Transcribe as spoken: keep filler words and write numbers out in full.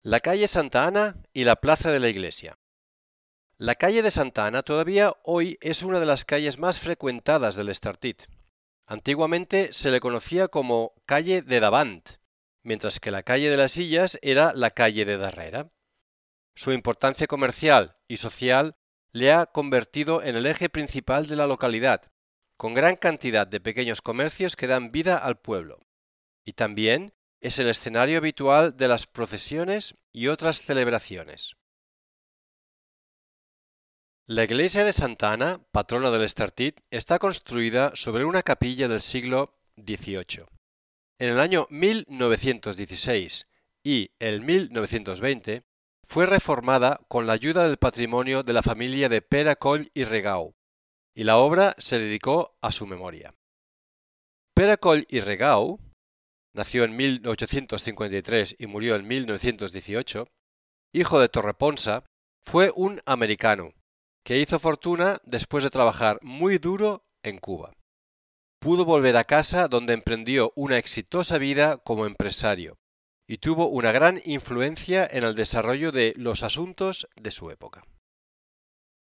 La calle Santa Ana y la plaza de la iglesia. La calle de Santa Ana todavía hoy es una de las calles más frecuentadas del Estartit. Antiguamente se le conocía como calle de Davant, mientras que la calle de las Illas era la calle de Darrere. Su importancia comercial y social le ha convertido en el eje principal de la localidad, con gran cantidad de pequeños comercios que dan vida al pueblo. Y también es el escenario habitual de las procesiones y otras celebraciones. La iglesia de Santa Ana, patrona del Estartit, está construida sobre una capilla del siglo dieciocho. En el año mil novecientos dieciséis y el mil novecientos veinte fue reformada con la ayuda del patrimonio de la familia de Pere Coll i Regau, y la obra se dedicó a su memoria. Pere Coll i Regau nació en mil ochocientos cincuenta y tres y murió en mil novecientos dieciocho, hijo de Torreponsa, fue un americano que hizo fortuna después de trabajar muy duro en Cuba. Pudo volver a casa donde emprendió una exitosa vida como empresario y tuvo una gran influencia en el desarrollo de los asuntos de su época.